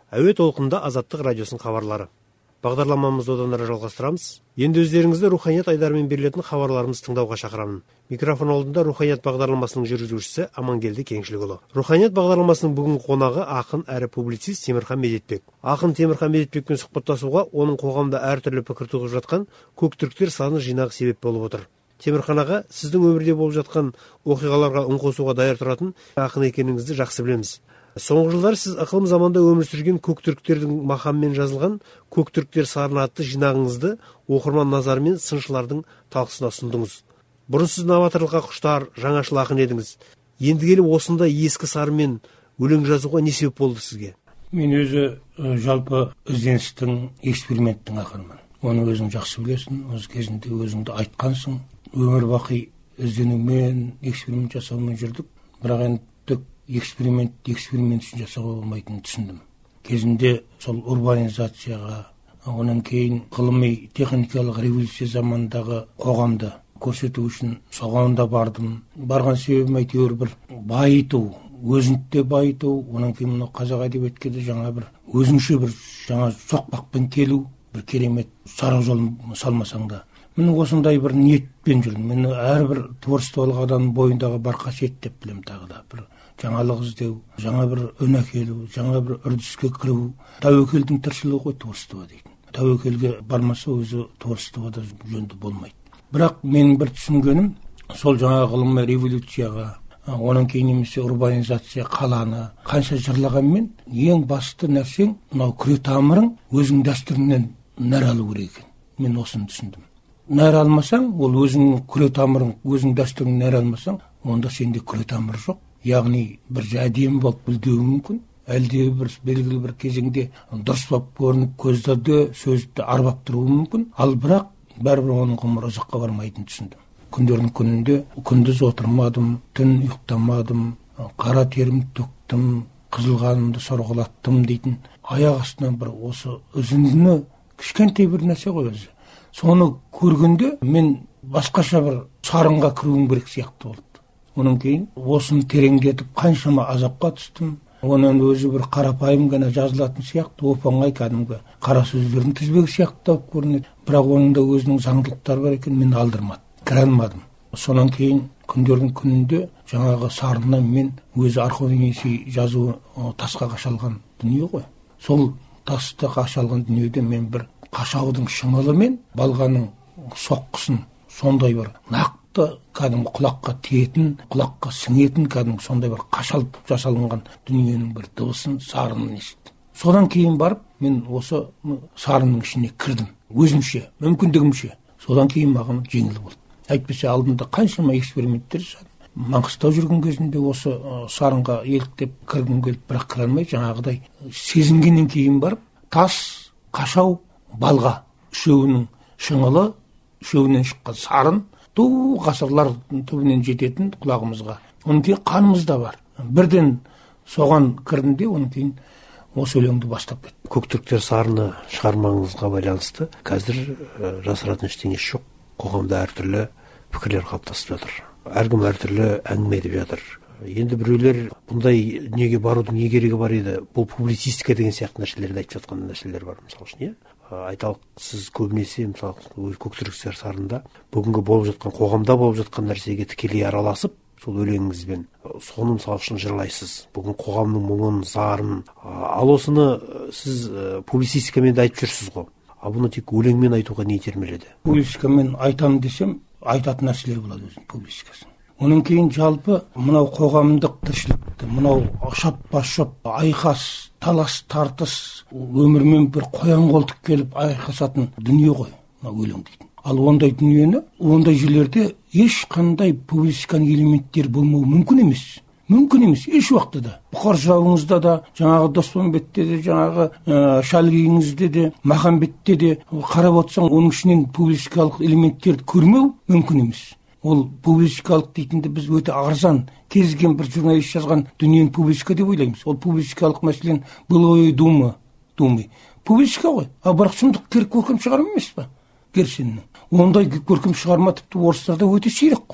Әуе толқында Азаттық радиосының хабарлары. Бағдарламамызды одан әрі жалғастырамыз. Енді өздеріңізді руханият айдарымен берілетін хабарларымызды тыңдауға шақырамын. Микрофон алдында руханият бағдарламасының жүргізушісі Амангелді Кеңшілікұлы. Руханият бағдарламасының бүгінгі қонағы ақын әрі публицист Темірхан Медетбек. Ақын Темірхан Медетбекпен сұхбаттасуға оның қоғамда әртүрлі пікір туғызып жатқан көк түріктер саны жинағы себеп болып отыр. Темірхан аға, сіздің өмірде болып жатқан оқиғаларға үн қосуға даяр тұратын ақын екеніңізді жақсы білеміз. Соңғы жылдары сіз ықылым заманда өмір сүрген көк түріктердің мақамымен жазылған көк түріктер сарыны атты жинағыңызды оқырман назары мен сыншылардың талқысына ұсындыңыз. Бұрын сіз новаторлыққа құштар, жаңашыл ақын едіңіз. Енді келіп осындай ескі сарымен өлең жазуға не себеп болды сізге? Мен өзі жалпы ізденістің, эксперименттің ақынмын. Оны өзің жақсы білесің, өз кезінде өзіңді айтқансың. Өмір бақи ізденумен, эксперимент жасаумен жүрдік. Бірақ енді эксперимент үшін жасауға болмайтынын түсіндім. Кезінде сол урбанизацияға, онан кейін ғылыми техникалық революция замандағы қоғамды көрсету үшін соған да бардым. Барған себебім әйтеуір бір байыту, өзіңді байыту, онан кейін мына қазақ әдебиетке де жаңа бір өзіңше бір жаңа соқпақпен келу, бір керемет сара жол салмасаң да. Мен осындай бір ниетпен жүрдім. Мен әрбір творчестволық адамның бойындағы бар қасиет деп білем тағы да. Бір жаңалық іздеу, жаңа бір үн әкелу, жаңа бір үрдіске кіру. Тәуекелдің тіршілігі ғой творчество дейтін. Тәуекелге бармаса өзі творчествода жөнді болмайды. Бірақ менің бір түсінгенім, сол жаңа ғылыми революцияға, онан кейін немесе урбанизация қаланы қанша жырлағанмен, ең басты нәрсең мынау күре тамырың өзің дәстүріңнен нәр алу керек екен. Мен осыны түсіндім. Нәр алмасаң, ол өзің күре тамырың, өзің дәстүрің нәр алмасаң, онда сенде күре тамыр жоқ. Яғни бір әдемі болып білдеуі мүмкін, әлде бір белгілі бір кезеңде дұрыс болып көрініп көздерде сөзді арбап тұруы мүмкін. Ал бірақ бәрібір оның ғұмыры ұзаққа бармайтынын түсіндім. Күндердің күнінде күндіз отырмадым, түн ұйықтамадым, қара терімді төктім, қызыл қанымды сорғалаттым дейтін аяқ астынан бір осы үзіндіні кішкентай бір нәрсе ғой өзі. Соны көргенде мен басқаша бір сарынға кіруім керек сияқты болды. Онан кейін осыны тереңдетіп қаншама азапқа түстім. Оның өзі бір қарапайым ғана жазылатын сияқты, оп-оңай кәдімгі қара сөздердің тізбегі сияқты болып көрінеді. Бірақ оның да өзінің заңдылықтары бар екен, мен алдырмадым, кіре алмадым. Сонан кейін күндердің күнінде жаңағы сарыннан мен өзі Орхон-Енисей жазуы тасқа қашалған дүние ғой. Сол тасты қашалған дүниеде мен бір қашаудың шыңылы мен балғаның соққысын сондай бір нақты кәдімгі құлаққа тиетін, құлаққа сіңетін кәдімгі сондай бір қашалып жасалынған дүниенің бір дыбысын, сарынын естідім. Содан кейін барып мен осы сарынның ішіне кірдім, өзімше, мүмкіндігімше. Содан кейін маған жеңіл болды. Әйтпесе алдында қаншама эксперименттер жасадым. Маңғыстау жүрген кезінде осы сарынға еліктеп кіргім келіп, бірақ кіре алмай, жаңағыдай сезінгеннен кейін барып, тас, қашау, балға үшеуінің шыңылы, үшеуінен шыққан сарын ғасырлар түбінен жететін құлағымызға. Оның кейін қанымыз да бар. Бірден соған кірдім де, оның кейін осы өлеңді бастап кеттім. Көк түріктер сарыны шығармаңызға байланысты қазір жасыратын ештеңесі жоқ. Қоғамда әртүрлі пікірлер қалыптасып жатыр. Әркім әртүрлі әңгіме айтып жатыр. Енді біреулер бұндай дүниеге барудың не керегі бар еді? Бұл публицистика деген сияқты нәрселерді айтып жатқан нәрселер бар, мысалы үшін, айталық, сіз көбінесе мысалы көк түріктер сарында бүгінгі болып жатқан қоғамда болып жатқан нәрсеге тікелей араласып, сол өлеңіңізбен соны мысалы үшін жырлайсыз. Бүгін қоғамның мұңын, зарын. Ал осыны сіз публицистикамен де айтып жүрсіз ғой. Ал бұны тек өлеңмен айтуға не итермеледі? Публицистикамен айтамын десем, айтатын нәрселер болады өзінің публицистикасы. Оның кейін жалпы мынау қоғамдық тіршілікті, мынау шап-шап, айқас, талас, тартыс, өмірмен бір қоян қолтық келіп айқасатын дүние ғой, мынау өлең дейтін. Ал ондай дүниені, ондай жерлерде ешқандай публицистиканың элементтері болмауы мүмкін емес. Мүмкін емес, еш уақытта да. Бұқар жырауыңызда да, жаңағы Доспанбетте де, жаңағы Шалгиіңізде де, Махамбетте де қарап отырсаң, оның ішінен публицистикалық элементтерді көрмеу мүмкін емес. Ол публицистикалық дейтінді біз өте арзан, кезген бір журналист жазған дүниені публицистика деп ойлаймыз. Ол публицистикалық мәселен былой думай. Публицистика ғой. А бірақ шындық керек көркем шығарма емес па? Герценнің. Ондай көркем шығарма тіпті орыстарда өте сирек қой.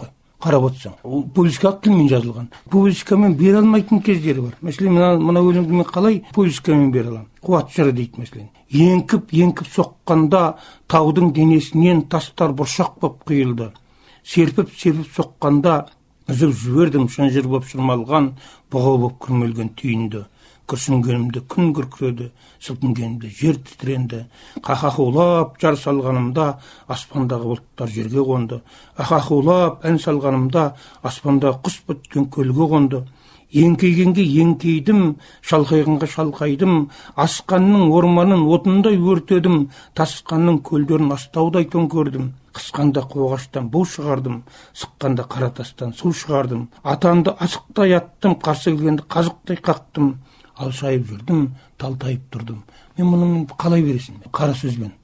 қарап отырсаң, ол повестикалық тілмен жазылған. Повестикамен бере алмайтын кездері бар. Мәселен, мына өлеңді мен қалай повестикамен бере аламын? Қуат жыры дейді мәселен. Еңкіп соққанда таудың денесінен тастар бұршақ боп құйылды. Серпіп соққанда үзіп жібердім шынжыр боп шырмалған, бұғау боп күрмелген түйінді. Күрсінгенімді күн күркіреді, сілкінгенімді жер тітренді. Қақақулап жар салғанымда аспандағы бұлттар жерге қонды. Ақақулап ән салғанымда аспанда құс біткен көлге қонды. Еңкейгенге еңкейдім, шалқайғанға шалқайдым. Асқанның орманын отындай өртедім, тасқанның көлдерін астаудай төңкердім. Қысқанда қоғаштан бу шығардым, сыққанда қаратастан су шығардым. Атанды асықтай аттым, қарсы келгенді қазықтай қақтым. Алшайып жүрдім, талтайып тұрдым. Мен мұны қалай бересің? Қара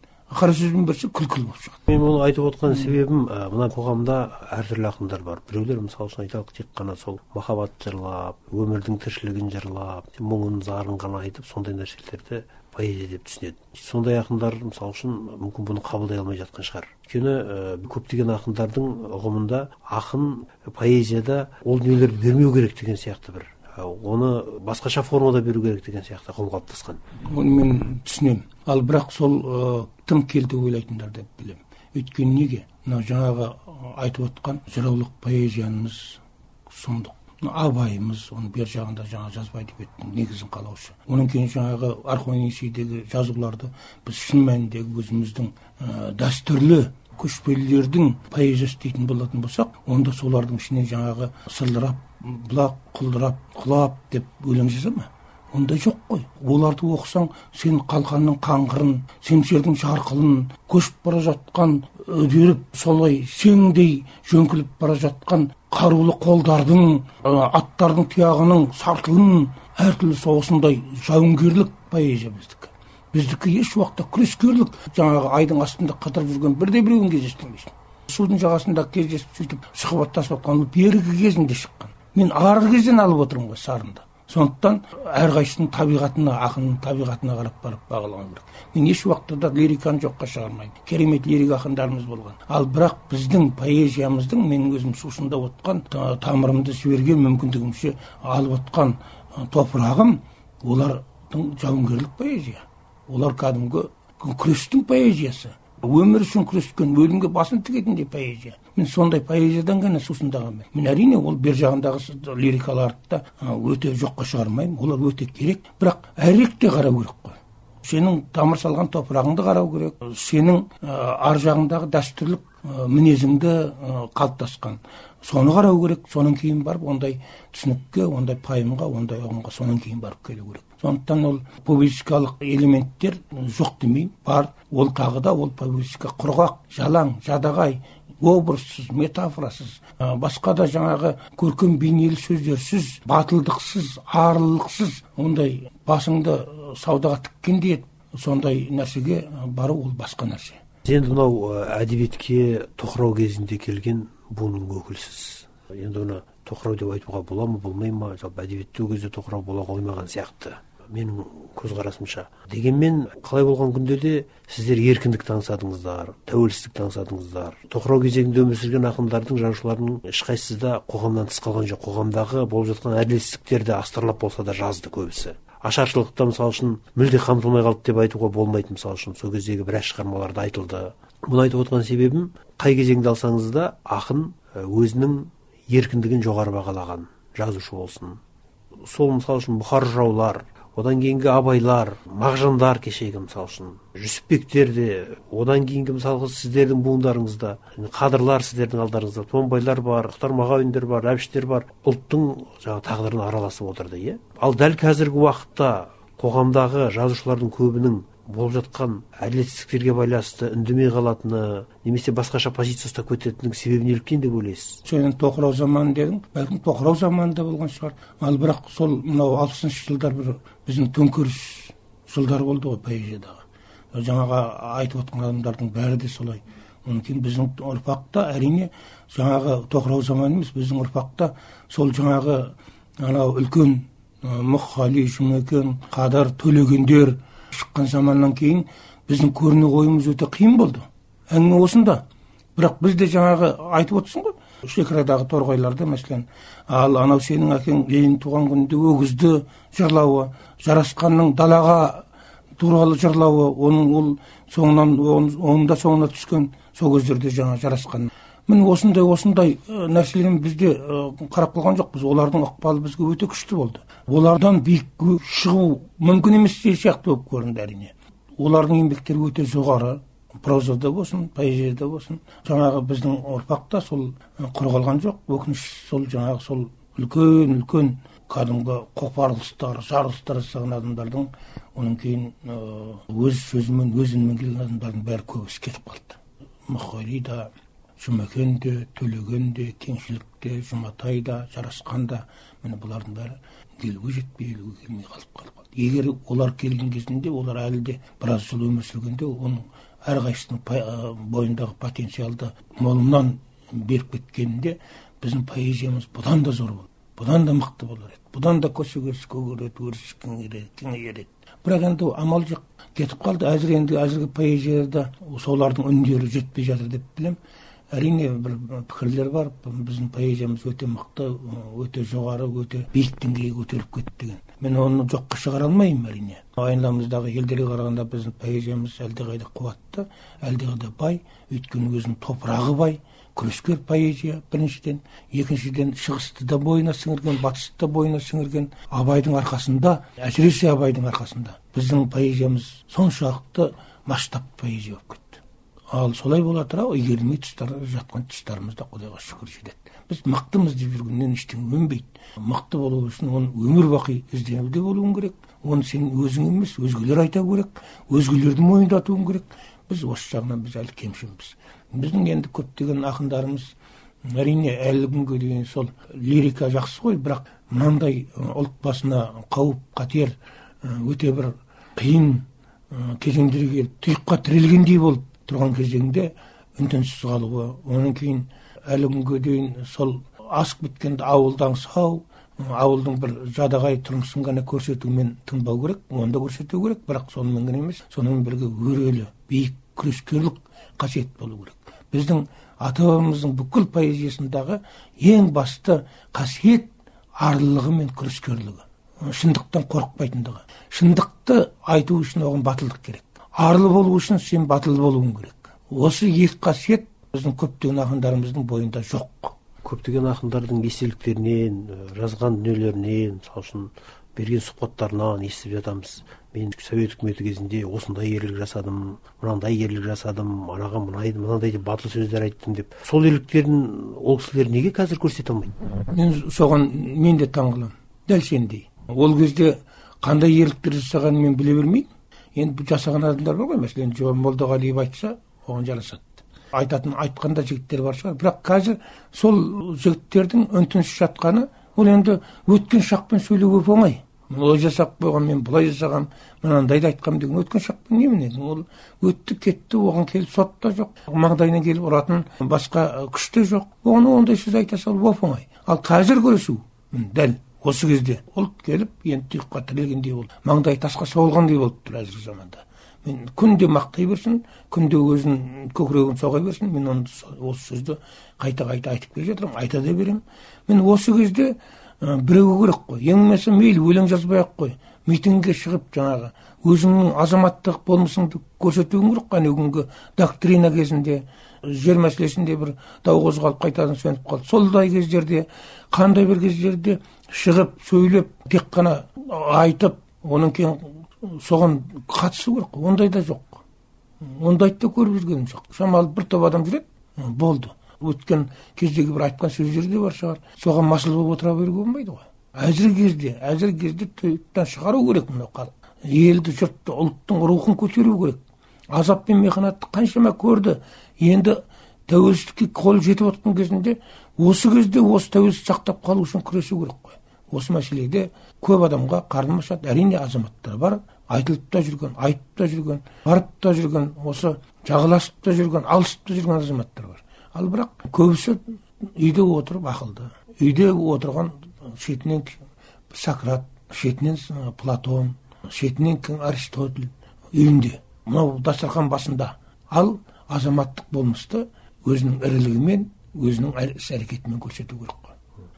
сөзбен берсе күлкіл болып шығады. Мен мұны айтып отқан себебім, мына қоғамда әртүрлі ақындар бар. Біреулер мысалы үшін айталық тек қана сол махаббат жырлап, өмірдің тіршілігін жырлап, мұңын зарын ғана айтып, сондай нәрселерді поэзия деп түсінеді. Сондай ақындар мысалы үшін мүмкін бұны қабылдай алмай жатқан шығар. Өйткені көптеген ақындардың ұғымында ақын поэзияда ол дүниелерді бермеу керек деген сияқты бір, оны басқаша формада беру керек деген сияқты ұғым қалыптасқан. Оны мен түсінемін. Ал бірақ сол тым келді ойлайтындар деп білемін. Өйткені неге? Мына жаңағы айтып отқан жыраулық поэзиямыз сұмдық. Абайымыз оның бер жағында жаңа жазба әдебиеттің негізін қалаушы. Оның кейін жаңағы Орхон-Енисейдегі жазуларды біз шын мәніндегі өзіміздің дәстүрлі көшпелілердің поэзиясы дейтін болатын болсақ, онда солардың ішіне жаңағы сылдырап, бұлақ, құлдырап, құлап деп өлең жаза ма? Ондай жоқ қой. Оларды оқысаң, сен қалқанның қаңғырын, семсердің жарқылын, көшіп бара жатқан, үдеріп солай сеңдей жөңкіліп бара жатқан қарулы қолдардың, аттардың тұяғының сартылын, әртүрлі соғысындай жауынгерлік поэзия біздікі. Біздікі еш уақытта күрескерлік, жаңағы айдың астында қатырып жүрген бірде-біреуін кездестірмейсің. Судың жағасында кездесіп сөйтіп сұхбаттасып отқан бергі кезінде шыққан. Мен арғы кезден алып отырмын ғой сарында. Сондықтан әрқайсының табиғатына, ақынның табиғатына қарап барып бағалау керек. Мен еш уақытта да лириканы жоққа шығармаймын. Керемет лирик ақындарымыз болған. Ал бірақ біздің поэзиямыздың менің өзім сусындап отқан, тамырымды жіберген мүмкіндігімше алып отқан топырағым, олардың жауынгерлік поэзия. Олар кәдімгі күрестің поэзиясы. Өмір үшін күрескен, өлімге басын тігетіндей поэзия. Мен сондай поэзиядан ғана сусындағанмын. Мен әрине ол бер жағындағы лирикаларды да өте жоққа шығармаймын. Олар өте керек, бірақ әректе қарау керек қой. Сенің тамыр салған топырағыңды қарау керек. Сенің ар жағындағы дәстүрлік мінезіңді қалыптасқан. Соны қарау керек. Соның кейін барып ондай түсінікке, ондай пайымға, ондай ұғымға соның кейін барып келу керек. Сондықтан ол повестикалық элементтер жоқ демеймін, бар. Ол тағы да ол повестика құрғақ, жалаң, жадағай, образсыз, метафорасыз, басқа да жаңағы көркем бейнелі сөздерсіз, батылдықсыз, арлылықсыз, ондай басыңды саудаға тіккендей сондай нәрсеге бару ол басқа нәрсе. Енді мынау әдебиетке тоқырау кезінде келген буынның өкілісіз. Енді оны тоқырау деп айтуға бола ма, болмай ма? Жалпы әдебиетте ол кезде тоқырау бола қоймаған сияқты. Менің көзқарасымша. Дегенмен, қалай болған күнде де сіздер еркіндікті аңсадыңыздар, тәуелсіздікті аңсадыңыздар. Тоқырау кезеңінде өмір сүрген ақындардың, жазушылардың ешқайсысы да қоғамнан тыс қалған жоқ. Қоғамдағы болып жатқан әділетсіздіктерді астарлап болса да жазды көбісі. Ашаршылықта мысалы үшін мүлде қамтылмай қалды деп айтуға болмайды. Мысалы үшін сол кездегі біраз шығармаларда айтылды. Бұны айтып отқан себебім, қай кезеңді алсаңыз да ақын өзінің еркіндігін жоғары бағалаған жазушы болсын. Сол мысалы үшін Бұхар жыраулар, одан кейінгі Абайлар, Мағжандар кешегі мысалы үшін, Жүсіпбектер де, одан кейінгі мысалы сіздердің буындарыңызда, Қадырлар сіздердің алдарыңызда, Томбайлар бар, Мұхтар Мағауиндер бар, Әбіштер бар, ұлттың жаңа тағдырын араласып отырды, иә. Ал дәл қазіргі уақытта қоғамдағы жазушылардың көбінің болып жатқан әділетсіздіктерге байланысты үндемей қалатыны, немесе басқаша позиция ұстап кететінінің себебі неліктен деп ойлайсыз? Сенің тоқырау заманы дедің, бәлкім тоқырау заманында болған шығар. Ал бірақ сол мынау 60-шы жылдар бір біздің төңкеріс жылдар болды ғой поэзиядағы. Жаңаға айтып отқан адамдардың бәрі де солай. Онан кейін біздің ұрпақта әрине жаңағы тоқырау заманы емес, біздің ұрпақта сол жаңағы анау үлкен Мұқағали, Жұмекен, Қадыр, Төлегендер шыққан заманнан кейін біздің көріне қоюымыз өте қиын болды. Әңгіме осында. Бірақ біз де жаңағы айтып отырсың ғой, шекарадағы торғайларда мәселен, ал анау сенің әкең Ленин туған күнінде өгізді жырлауы, жарасқанның далаға туралы жырлауы, оның ол соңында түскен сол кездерде жаңа жарасқан. Міне осындай нәрселерін бізде қарап қалған жоқпыз. Олардың ықпалы бізге өте күшті болды. Олардан биік шығу мүмкін емес сияқты болып көрінді әрине. Олардың еңбектері өте жоғары, прозада болсын, поэзияда болсын. Жаңағы біздің ұрпақта сол құр қалған жоқ. Өкініш сол жаңағы сол үлкен кәдімгі қопарылыстар, жарылыстар жасаған адамдардың, оның кейін өз сөзімен, өз үнімен келген адамдардың бәрі көбісі кетіп қалды. Мұқағали да, Жұмекен де, Төлеген де, Кеңшілік те, Жұматай да, Жарасқан да, міне бұлардың бәрі елуге жетпей, елуге келмей қалып. Егер олар келген кезінде, олар әлі де біраз жыл өмір сүргенде, оның әрқайсысының бойындағы потенциалды молынан беріп кеткенінде, біздің поэзиямыз бұдан да зор болды, бұдан да мықты болар еді, бұдан да кеңейер еді. Бірақ енді амал жоқ, кетіп қалды. Әзіргі поэзияда солардың үндері жетпей жатыр деп білем. Әрине бір пікірлер бар, біздің поэзиямыз өте мықты, өте жоғары, өте биік деңгейге көтеріліп кетті деген. Мен оны жоққа шығара алмаймын әрине. Айналамыздағы елдерге қарағанда біздің поэзиямыз әлдеқайда қуатты, әлдеқайда бай, өйткені өзінің топырағы бай, күрескер поэзия біріншіден, екіншіден шығысты да бойына сіңірген, батысты да бойына сіңірген Абайдың арқасында, әсіресе Абайдың арқасында біздің поэзиямыз соншалықты масштабты поэзия болып кетті. Ал солай бола тұра, игерілмей жатқан тұстарымыз да Құдайға шүкір жетеді. Біз мықтымыз деп жүргеннен ештеңе өнбейді. Мықты болу үшін оны өмір бақи ізденуде болуың керек. Оны сен өзің емес, өзгелер айта керек, өзгелерді мойындатуың керек. Біз осы жағынан біз әлі кемшінбіз. Біздің енді көптеген ақындарымыз әрине әлі күнге дейін сол лирика жақсы ғой, бірақ мынандай ұлт басына қауіп қатер өте бір қиын кезеңдерге тұйыққа тірелгендей болып тұрған кезеңде үнтенсіз қалуы, оның кейін әлі күнге дейін сол асып біткенде ауылдан сау, ауылдың бір жадағай тұрмысын ғана көрсетумен тынбау керек, оны да көрсету керек, бірақ сонымен ғана емес, сонымен бірге өрелі, биік күрескерлік қасиет болу керек. Біздің ата-бабамыздың бүкіл поэзиясындағы ең басты қасиет арлылығы мен күрескерлігі, шындықтан қорықпайтындығы. Шындықты айту үшін оған батылдық керек. Арлы болу үшін сен батыл болуың керек. Осы екі қасиет біздің көптеген ақындарымыздың бойында жоқ. Көптеген ақындардың естеліктерінен, жазған дүниелерінен, мысалы берген сұхбаттарынан естіп жатамыз. Мен Совет үкіметі кезінде осындай ерлік жасадым, мынандай ерлік жасадым, анаға мынандай деп батыл сөздер айттым деп. Сол ерліктерін ол кісілер неге қазір көрсете алмайды? Мен де таңғаламын. Дәл сендей. Ол кезде қандай ерліктер жасағанын мен біле бермеймін. Енді жасаған адамдар бар ғой, мәселен Жоған Молдағалиев айтса, оған жарасады. Айтқанда жігіттер бар шығар. Бірақ қазір сол жігіттердің үнтінсіз жатқаны, ол енді өткен шақпен сөйлеу өп оңай. Олай жасап қойған, мен бұлай жасағам, мынандайды айтқам деген өткен шақпен немене? Ол өтті кетті, оған келіп сот та жоқ, маңдайына келіп ұратын басқа күш те жоқ. Оған ондай сөз айта салу өп оңай. Ал қазір көресу, дәл осы кезде ұлт келіп, енді тұйыққа тірелгендей болды, маңдай тасқа соғылғандай болып тұр әзіргі заманда. Мен күнде мақтай берсін, күнде өзін көкірегін соға берсін, мен осы сөзді қайта айтып келе жатырмын, айта да беремін. Мен осы кезде біреу керек қой, ең болмаса мейлі өлең жазбай-ақ қой, митингге шығып жаңағы өзіңнің азаматтық болмысыңды көрсетуің керек қой. Күнгі доктрина кезінде, жер мәселесінде бір дау қозғалып қайтадан сөніп қалды. Солдай кездерде, қандай бір кездерде шығып сөйлеп, тек қана айтып, оның кейін соған қатысу керек қой. Ондай да жоқ. Ондайды да көріп жүргенім жоқ. Шамалы бір топ адам жүреді, болды. Өткен кездегі бір айтқан сөздер де бар шығар. Соған масыл болып отыра беруге болмайды ғой. Әзір кезде тұйықтан шығару керек мынау халық. Елді, жұртты, ұлттың рухын көтеру керек. Азап пен мехнатты қаншама көрді. Енді тәуелсіздікке қол жетіп отқан кезінде, осы кезде осы тәуелсіз сақтап қалу үшін күресу керек қой. Осы мәселеде көп адамға қарным ашады. Әрине азаматтар бар, айтылып та жүрген, айтып та жүрген, барып та жүрген, осы жағаласып та жүрген, алысып та жүрген азаматтар бар. Ал бірақ көбісі үйде отырып ақылды. Үйде отырған шетінен Сократ, шетінен Платон, шетінен Аристотель үйінде, мынау дастархан басында. Ал азаматтық болмысты өзінің ірілігімен, өзінің іс әрекетімен көрсету керек қой.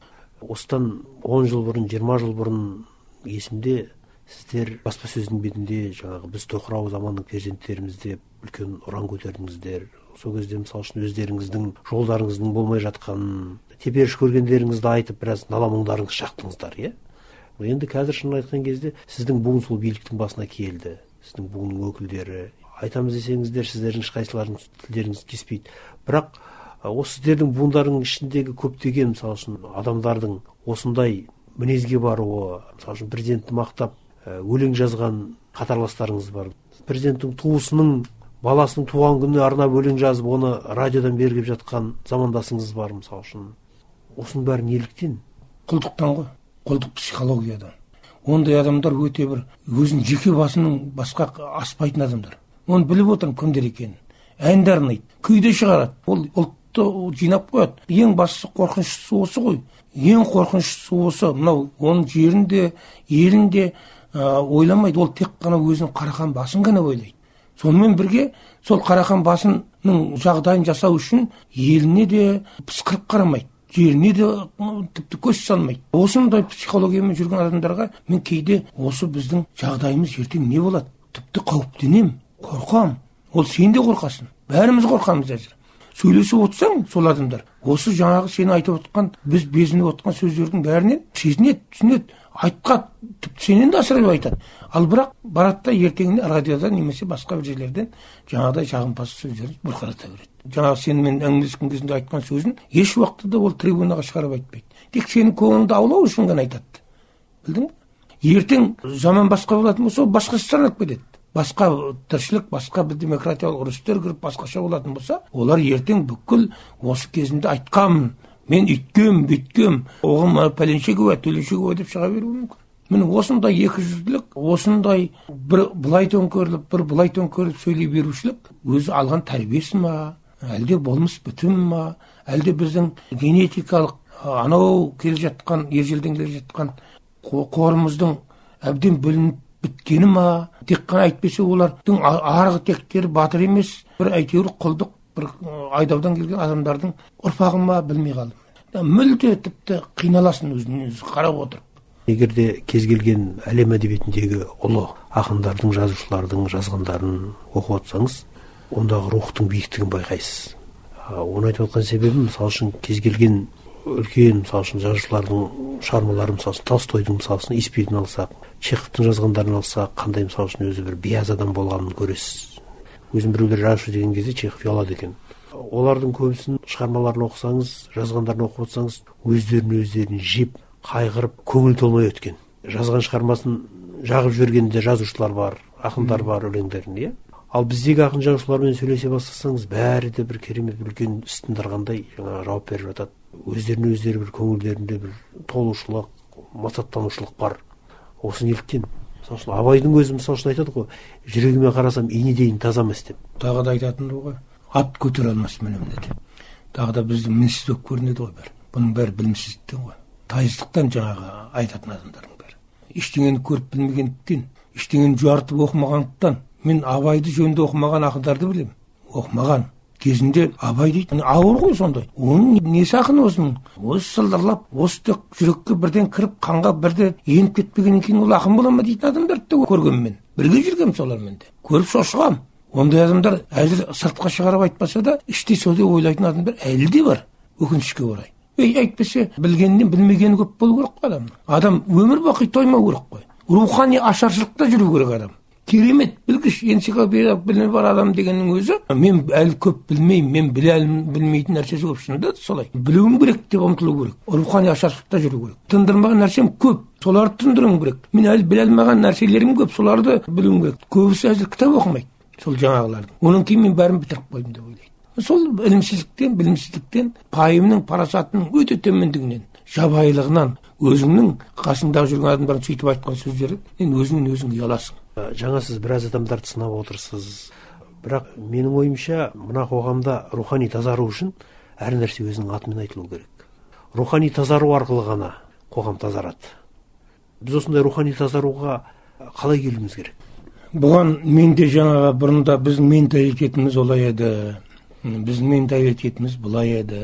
Осыдан 10 жыл бұрын, 20 жыл бұрын есімде, сіздер баспасөздің бетінде жаңағы біз тоқырау заманның перзенттеріміз деп үлкен ұран көтердіңіздер. Сол кезде мысалы үшін өздеріңіздің жолдарыңыздың болмай жатқанын, теперіш көргендеріңізді айтып, біраз наламыңдарыңыз шақтыңыздар, иә? Енді қазір шынын айтқан кезде сіздің буын сол биліктің басына келді. Сіздің буынның өкілдері. Айтамыз десеңіздер, сіздердің ешқайсыларыңыз тілдеріңіз кеспейді. Бірақ осы сіздердің буындарының ішіндегі көптеген мысалы үшін адамдардың осындай мінезге баруы, мысалы үшін президентті мақтап өлең жазған қатарластарыңыз бар. Президенттің туысының баласының туған күніне арнап өлең жазып, оны радиодан беріп жатқан замандасыңыз бар мысалы үшін. Осының бәрі неліктен? Құлдықтан ғой. Құлдық психологиядан. Ондай адамдар өте бір өзінің жеке басының басқа аспайтын адамдар. Оны біліп отырмын кімдер екенін. Әнді арнайды, күйді шығарады. Ол ұлтты жинап қояды. Ең бастысы қорқыныштысы осы ғой. Ең қорқыныштысы осы. Мынау оның жерінде, елінде ойламайды. Ол тек қана өзінің қарақан басын ғана ойлайды. Сонымен бірге сол қарақан басының жағдайын жасау үшін еліне де пысқырып қарамайды. Жеріне де тіпті көз салмайды. Осындай психологиямен жүрген адамдарға мен кейде осы біздің жағдайымыз ертең не болады? Тіпті қауіптенем, қорқам. Ол сен де қорқасың. Бәріміз қорқамыз әзір. Сөйлесіп отырсаң, сол адамдар осы жаңағы сені айтып отқан, біз безініп отқан сөздердің бәрінен сезінеді, түсінеді, айтқан, тіпті сенен де асырып айтады. Ал бірақ барады да ертеңіне радиодан немесе басқа бір жерлерден жаңағыдай жағымпаз сөздерін бұрқырата береді. Жаңағы сенімен әңгімелескен кезінде айтқан сөзін еш уақытта да ол трибунаға шығарып айтпайды. Тек сенің көңіліңді аулау үшін ғана айтады. Білдің бе? Ертең заман басқа болатын болса, басқаша санап кетеді. Басқа тіршілік, басқа бір демократиялық үрдістер кіріп басқаша болатын болса, олар ертең бүкіл осы кезінде айтқанмын, мен үйткем, бүйткем, оғым пәленше куә, төленше куә деп шыға беруі мүмкін. Міне осындай екіжүзділік, осындай бір былай төңкеріліп, бір былай төңкеріліп сөйлей берушілік өзі алған тәрбиесі ма, әлде болмыс бітім ма, әлде біздің генетикалық анау келе жатқан, ежелден келе жатқан қорымыздың әбден бөлініп біткені ма, тек қана әйтпесе олардың арғы тектері батыр емес, бір әйтеуір құлдық, бір айдаудан келген адамдардың ұрпағы ма білмей қалдым. Мүлде тіпті қиналасын өзін қарап отырып. Егер де кез келген әлем әдебиетіндегі ұлы ақындардың, жазушылардың жазғандарын оқып отырсаңыз, ондағы рухтың биіктігін байқайсыз. Оны айтып отқан себебім, мысалы үшін кез келген үлкен, мысалы үшін жазушылардың шығармалары, мысалы үшін Толстойдың, мысалы үшін Испирін алсақ, Чеховтың жазғандарын алсақ, қандай мысалы үшін өзі бір биязы адам болғанын көресіз. Өзім біреулер жазушы деген кезде Чехов ұялады екен. Олардың көбісін шығармаларын оқысаңыз, жазғандарын оқып отырсаңыз, өздерін жеп, қайғырып, көңіл толмай өткен. Жазған шығармасын жағып жіберген де жазушылар бар, ақындар бар өлеңдерін, иә. Ал біздегі ақын жазушылармен сөйлесе бастасаңыз, бәрі де бір керемет үлкен іс тындырғандай жаңағы жауап беріп жатады. Өздері бір көңілдерінде бір толушылық, масаттанушылық бар. Осы неліктен? Мысалы үшін Абайдың өзі мысалы үшін айтады ғой, жүрегіме қарасам инедейін таза емес деп. Тағы да айтатын ғой, ат көтере алмас мінем деді. Тағы да біздің мінсіз болып көрінеді ғой бәрі. Бұның бәрі білімсіздіктен ғой. Тайыздықтан жаңағы айтатын адамдардың бәрі. Ештеңені көріп білмегендіктен, ештеңені жарытып оқымағандықтан. Мен Абайды жөнді оқымаған ақындарды білемін. Оқымаған. Кезінде Абай дейді, ауыр ғой сондай. Оның несі ақын осының? Осы сылдырлап, осы жүрекке бірден кіріп, қанға бірде еніп кетпеген екен, ол ақын бола ма дейтін адамдарды да көргенмен. Бірге жүргем солармен де. Көріп шошығам. Ондай адамдар әзір сыртқа шығарып айтпаса да, іште содай ойлайтын адамдар әлі де бар. Өкінішке орай. Әйтпесе білгеннен білмегені көп болу керек қой адам. Адам өмір бақи тоймау керек қой. Рухани ашаршылықта жүру керек адам. Керемет білгіш, энциклопедия білімі бар адам дегеннің өзі, мен әлі көп білмеймін, мен білмейтін нәрсесі көп, шынында солай. Білуім керек деп ұмтылу керек. Рухани ашаршылықта жүру керек. Тындырмаған нәрсем көп, соларды тындыруым керек. Мен әлі біле алмаған нәрселерім көп, соларды білуім керек. Көбісі әзір кітап оқымайды, сол жаңағылардың. Оның кейін мен бәрін бітіріп қойдым деп ойлайды. Сол білімсіздіктен, пайымның, парасатының өте төмендігінен, жабайылығынан, өзіңнің қасыңдағы жүрген адамдардың сөйтіп айтқан сөздері, өзіңнен өзің ұяласың. Жаңа сіз біраз адамдарды сынап отырсыз. Бірақ менің ойымша, мына қоғамда рухани тазару үшін әр нәрсе өзінің атымен айтылу керек. Рухани тазару арқылы ғана қоғам тазарады. Біз осындай рухани тазаруға қалай келуіміз керек? Бұған менде жаңағы бұрында біздің менталитетіміз олай еді. Біздің менталитетіміз бұлай еді.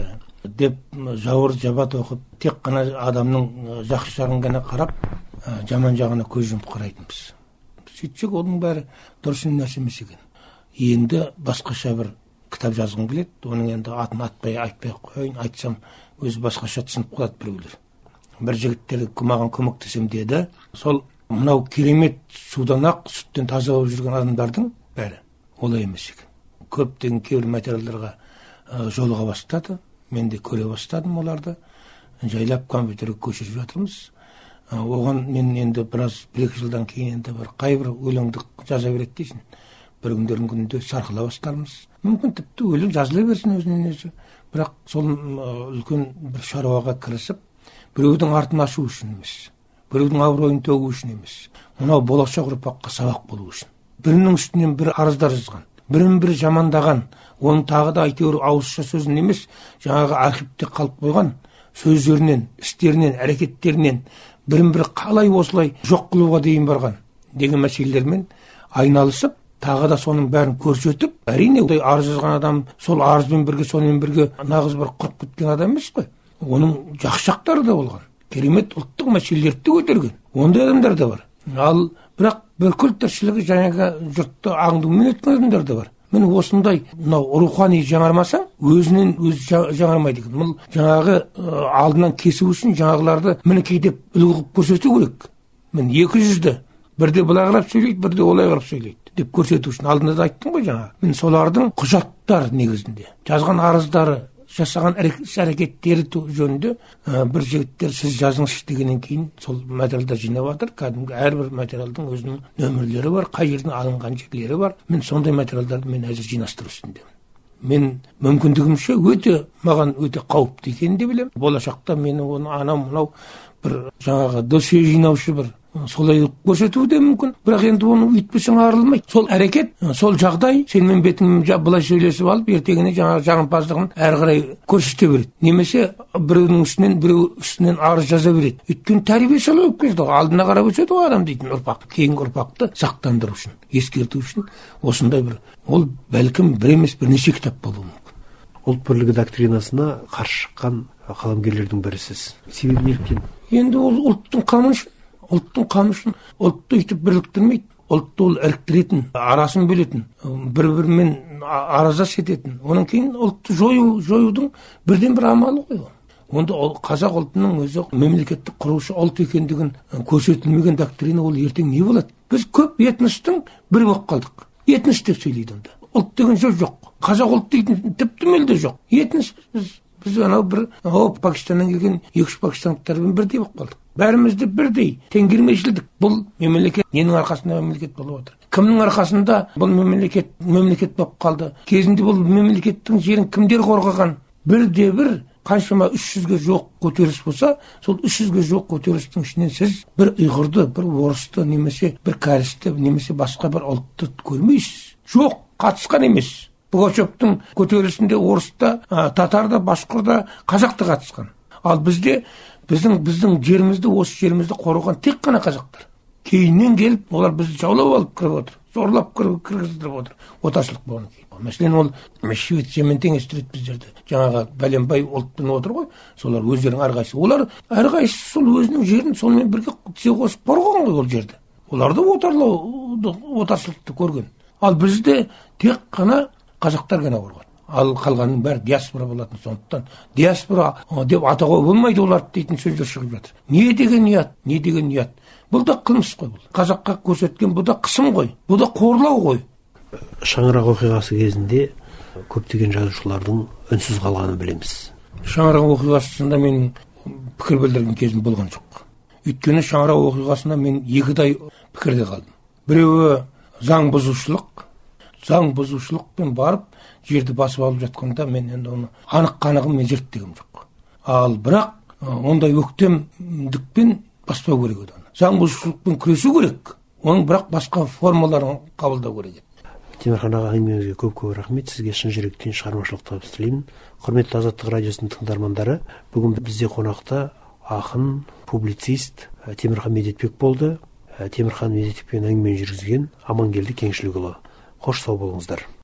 деп жауыр жабат оқып, тек қана адамның жақсы жағын ғана қарап, жаман жағына көз жұмып қарайтынбыз. Сөйтсек оның бәрі дұрыс нәрсе емес екен. Енді басқаша бір кітап жазғым келеді. Оның енді атын айтпай қояйын, айтсам өзі басқаша түсініп қалады біреулер. Бір жігіттерге маған көмектесем деді. Сол мынау керемет судан ақ сүттен таза болып жүрген адамдардың бәрі олай емес екен. Көптеген кейбір материалдарға жолыға бастады. Мен де көре бастадым оларды. Жайлап компьютерге көшіріп жатырмыз. Оған мен енді біраз 1-2 жылдан кейін енді бір қайбір өлеңді жаза береді дейсің. Бір күндердің күнінде сарқыла бастармыз. Мүмкін тіпті өлең жазыла берсін өзінен өзі. Бірақ сол үлкен бір шаруаға кірісіп, біреудің артын ашу үшін емес, біреудің абыройын төгу үшін емес, мынау болашақ ұрпаққа сабақ болу үшін. Бірінің үстінен бір арыздар жазған, бірін-бірі жамандаған, оның тағы да әйтеуір ауызша сөзін емес, жаңағы архивте қалып қойған сөздерінен, істерінен, әрекеттерінен бірін-бірі қалай осылай жоқ қылуға дейін барған деген мәселелермен айналысып, тағы да соның бәрін көрсетіп, әрине арыз жазған адам сол арызбен бірге, сонымен бірге нағыз бір құрып кеткен адам емес қой. Оның жақсы жақтары да болған. Керемет ұлттық мәселелерді көтерген. Ондай адамдар да бар. Ал бірақ бүкіл тіршілігі жаңағы жұртты аңдумен өткен адамдар да бар. Мен осындай мынау рухани жаңармасаң, өзінен өзі жаңармайды екен. Бұл жаңағы алдынан кесу үшін жаңағыларды мінекей деп үлгі қылып көрсету керек. Мен 200-ді бірде былай қарап сөйлейді, бірде олай қарап сөйлейді деп көрсету үшін алдында да айттым ғой жаңа. Мен солардың құжаттар негізінде жазған арыздары, жасаған әрекеттері жөнінде бір жігіттер сіз жазыңызшы дегеннен кейін сол материалдар жинап жатыр. Кәдімгі әрбір материалдың өзінің нөмірлері бар, қай жерден алынған жерлері бар. Мен сондай материалдарды мен әзір жинастыру үстіндемін. Мен мүмкіндігімше маған өте қауіпті екенін де білемін. Болашақта мені оны анау бір жаңағы досье жинаушы бір солай көрсетуі де мүмкін. Бірақ енді оны үйтпесең арылмайды. Сол әрекет, сол жағдай сенмен бетіңмен былай сөйлесіп алып, ертеңіне жаңағы жағымпаздығын әрі қарай көрсете береді. Немесе біреудің үстінен, біреу үстінен арыз жаза береді. Өйткені тәрбие солай болып келді. Алдына қарап өседі ғой адам дейтін ұрпақ. Кейінгі ұрпақты сақтандыру үшін, ескерту үшін осындай бір, ол бәлкім бір емес бірнеше кітап болуы мүмкін. Ұлт бірлігі доктринасына қарсы шыққан қаламгерлердің бірісіз. Себебі неліктен? Енді ол ұлттың қамы үшін. Ұлттың қамы үшін ұлтты үйтіп бірліктірмейді. Ұлтты ол іріктіретін, арасын бөлетін, бір-бірімен аразас ететін. Оның кейін ұлтты жоюдың бірден бір амалы ғой. Онда қазақ ұлтының өзі мемлекеттік құрушы ұлт екендігін көрсетілмеген доктрина, ол ертең не болады? Біз көп этностың бірі болып қалдық. Этнос деп сөйлейді онда. Ұлт деген сөз жоқ. Қазақ ұлт дейтін тіпті мүлде жоқ. Этнос біз анау бір Пакистаннан келген 2-3 пакистандықтармен бірдей болып қалдық. Бәрімізді бірдей теңгермейшілдік. Бұл мемлекет ненің арқасында мемлекет болып отыр? Кімнің арқасында бұл мемлекет болып қалды? Кезінде бұл мемлекеттің жерін кімдер қорғаған? Бірде-бір қаншама 300-ге жоқ көтеріліс болса, сол 300-ге жоқ көтерілістің ішінен сіз бір ұйғырды, бір орысты, немесе бір кәрісті, немесе басқа бір ұлтты көрмейсіз. Жоқ, қатысқан емес. Пугачевтің көтерілісінде орыста, татарда, башқұрда, қазақта қатысқан. Ал бізде біздің жерімізді, осы жерімізді қорғаған тек қана қазақтар. Кейіннен келіп, олар бізді жаулап алып кіріп отыр, зорлап кіргіздіріп отыр. Отаршылық болған кейін. Мәселен ол швед жемен теңестіреді біздерді. Жаңағы бәленбай ұлтпен отыр ғой, солар өздерінің әрқайсысы. Олар әрқайсысы сол өзінің жерін сонымен бірге тізе қосып қорғаған ғой ол жерді. Олар да отаршылықты көрген. Ал бізде тек қана қазақтар ғана қорған. Ал қалғанның бәрі диаспора болатын. Сондықтан диаспора деп атауға болмайды оларды дейтін сөздер шығып жатыр. Не деген ұят? Бұл да қылмыс қой. Қазаққа көрсеткен бұл да қысым ғой. Бұл да қорлау ғой. Шаңырақ оқиғасы кезінде көптеген жазушылардың үнсіз қалғанын білеміз. Шаңырақ оқиғасында мен пікір білдірген кезім болған жоқ. Өйткені шаңырақ оқиғасында мен екідай пікірде қалдым. Біреуі заң бұзушылықпен барып жерді басып алып жатқанда мен енді оны анық-қанығын мен зерттегем жоқ. Ал бірақ ондай өктемдікпен баспау керек еді. Заң бұзушылықпен күресу керек. Оның бірақ басқа формаларын қабылдау керек еді. Темірхан аға, әңгімеңізге көп рахмет. Сізге шын жүректен шығармашылық табыс тілеймін. Құрметті Азаттық радиосының тыңдармандары, бүгін бізде қонақта ақын, публицист Темірхан Медетбек болды. Темірхан Медетбекпен әңгіме жүргізген Амангелді Кеңшілікұлы. Қош сау болыңыздар.